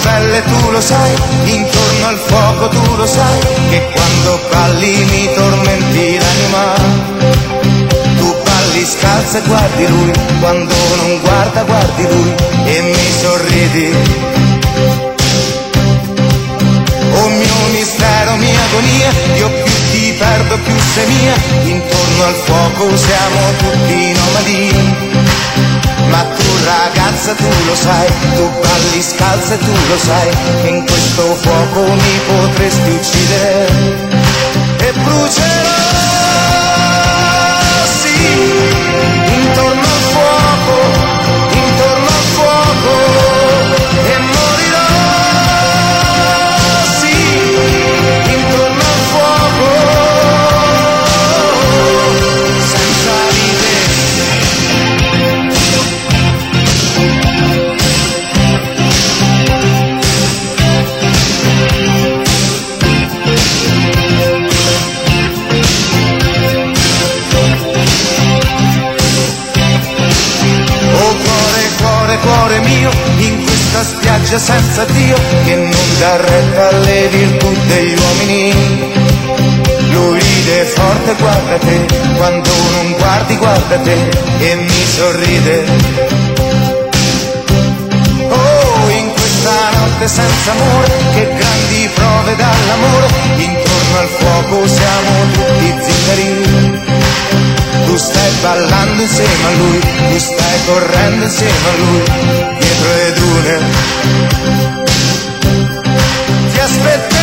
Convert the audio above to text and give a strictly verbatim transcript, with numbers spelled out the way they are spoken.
pelle tu lo sai, intorno al fuoco tu lo sai, che quando balli mi tormenti l'anima. Tu balli scalza e guardi lui, quando non guarda guardi lui e mi sorridi. Oh mio mistero, mia agonia, io più ti perdo più sei mia, intorno al fuoco siamo tutti nomadi. Ma tu ragazza tu lo sai, tu balli scalza e tu lo sai, che in questo fuoco mi potresti uccidere e brucerò, sì, intorno al fuoco, intorno al fuoco e morirò, sì, intorno al fuoco, senza vite. Cuore mio, in questa spiaggia senza Dio, che non dà retta alle virtù degli uomini. Lui ride forte, guarda te, quando non guardi guarda te, e mi sorride. Oh, in questa notte senza amore, che grandi prove dall'amore, intorno al fuoco siamo tutti zingari. Tu stai ballando insieme a lui, tu stai correndo insieme a lui, dietro le dune. Ti aspetto.